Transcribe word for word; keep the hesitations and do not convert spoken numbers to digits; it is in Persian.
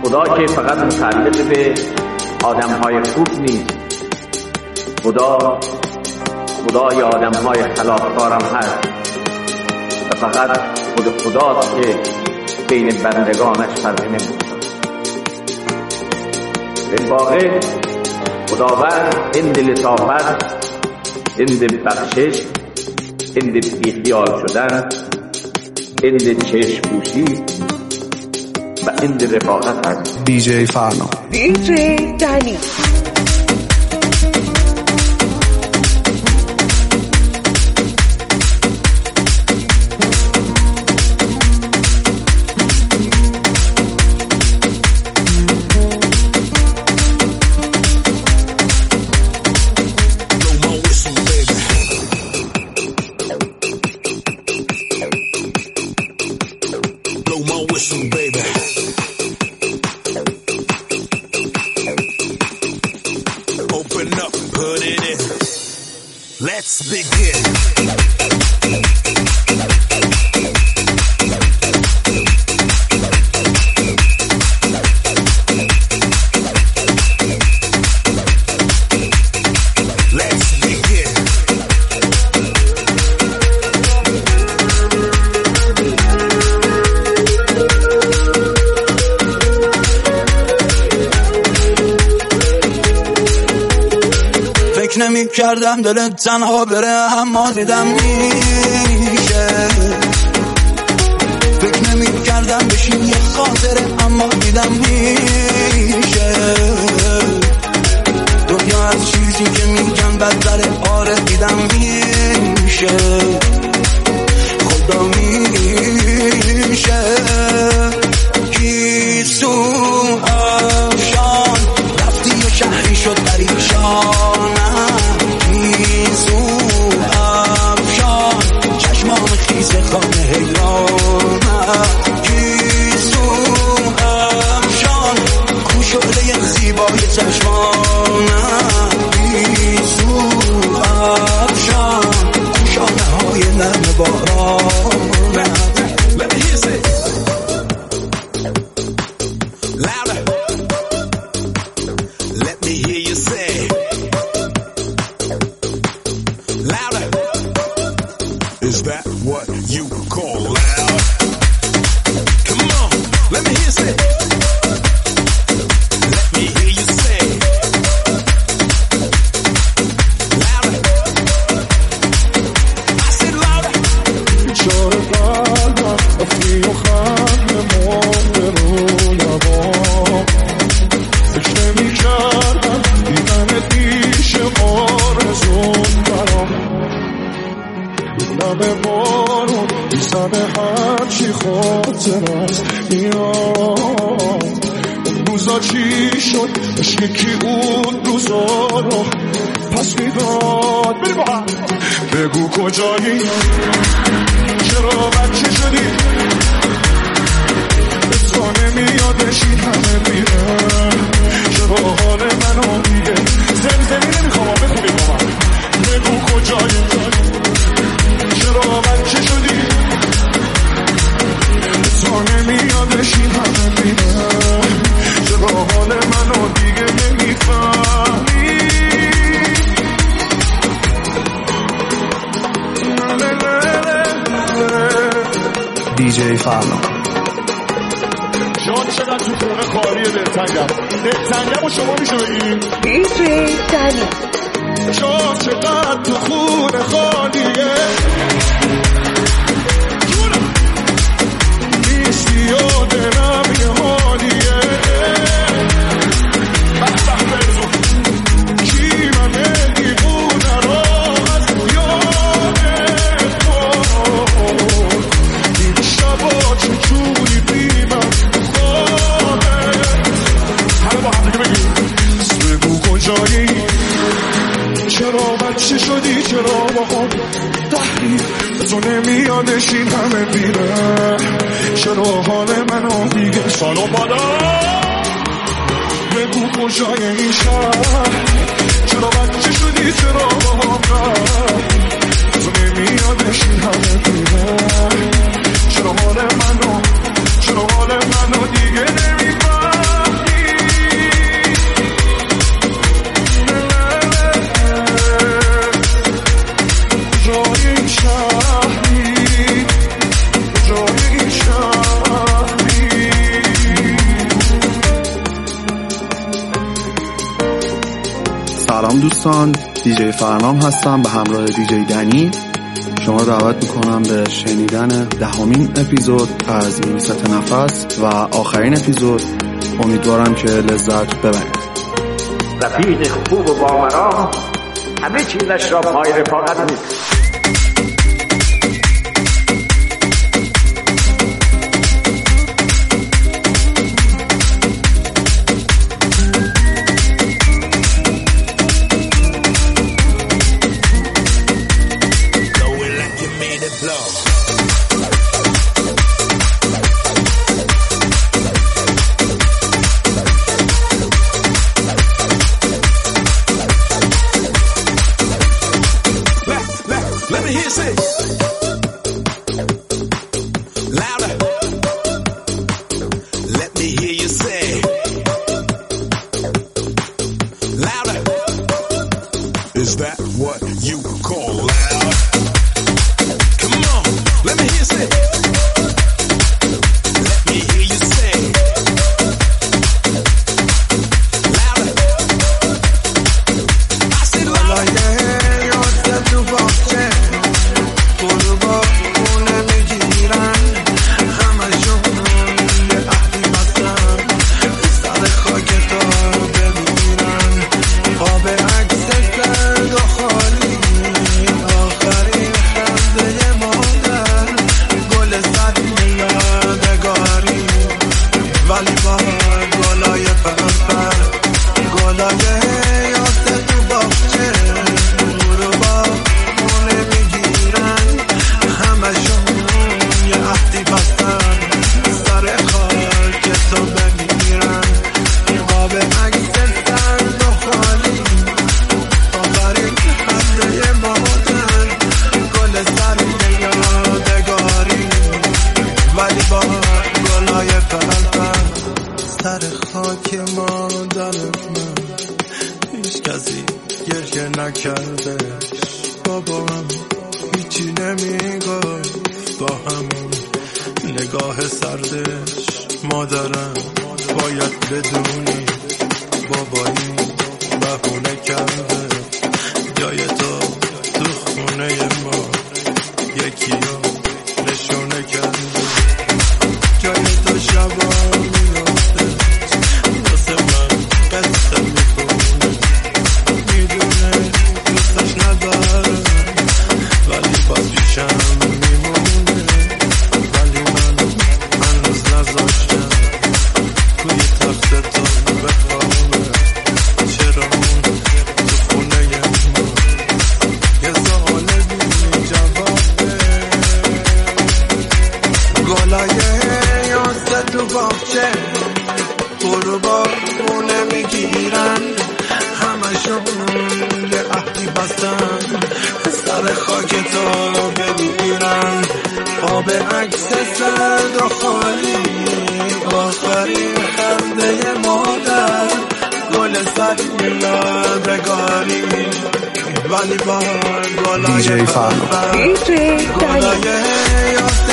خدا که فقط متعلق به آدم‌های خوب نیست، خدا خدای آدم‌های خلافکار هم هست و فقط خود خداست که بین بندگانش فرقی نمی‌کنه. به واقع خداوند هند لطافت، هند بخشش، هند بیخیال شدن، هند چشم پوشی و هند رفاقت هست. دی جی فرنا، دی جی دنی. Let's begin. نمی کردم دلت تنها بره، اما دیدم میشه. فکر نمی کردم بشین یه خاطره، اما دیدم میشه. دنیا از چیزی که میگن بدتره، آره دیدم میشه. خدا میشه گیسو آفشان، رفتی و شهری شد پریشان. خانه حیرانم گیسو افشان، کوشوله زیبای چشمانم گیسو افشان، کوشانه های نرم بارانم. Let me hear it louder. Let me hear you say louder. Is that what you call loud? Come on, let me hear you say. Let me hear you say louder. I said louder. چاره قلبم افتی و خنده مرده رو لبام، فکر نمی کردم دیدن پیش آرزون برام. لب بارون بیزده هرچی خاطر از میام. اون روزا چی شد؟ اش یکی اون روزا رو پس میداد. بری با هم بگو کجایی، چرا بچه شدی؟ به تو نمیادش این همه میره. چرا حال منو دیگه زمی زمی نمیخوام بخونی با من. بگو کجایی، چرا بچه شدی؟ تو نمیادش این همه میره. چرا حال منو دیگه نمیفهمی؟ دی جی فرنا. جان چقدر تو خونه خالیه دلتنگم، دلتنگم و شما میشه بگیم دی جی دنی. جان چقدر تو خونه خالیه، نیستی و دلم یه حالیه. بحبه برزو کی منه دیوونه را از یادت کن. این شبا چجوری بیمم خواهد. همه با هم دیگه بگیم بگو کجایی، چرا بچه شدی، چرا با خود تحریف تو نمیادش این همه بیره. چرا حال منو دیگه سالو بادا. بگو کجای این شهر، چرا بچه شدی، چرا با هم تو نمیادش این همه بیره. چرا حال منو، چرا حال منو دیگه نمیفهم. سلام دوستان، دیجی فرنام هستم به همراه دیجی دنی. شما رو دعوت میکنم به شنیدن دهمین اپیزود از میست نفس و آخرین اپیزود. امیدوارم که لذت ببرید. رفیق خوب و باورا همه چیزش را پای رفاقت نیست. Is that what you call loud? Come on, let me hear you say. Let me hear you say. Louder. I said louder. نگاه سردش مادرم باید بدونی بابایی بهونه کرده جای تو تو خونه ما یکی رو نشونه کرده جای تو شبا میافته واسه من قصه میکنه میدونه دوستش نداره ولی باز پیشم برو با خونه میگیرن همشون یه عهدی بستن سر خاک تو بگیرن آب عکس سرد و خالی آخرین خنده مادر گل سر یادگاری ولی با گلای دیجی فرنام دیجی دنی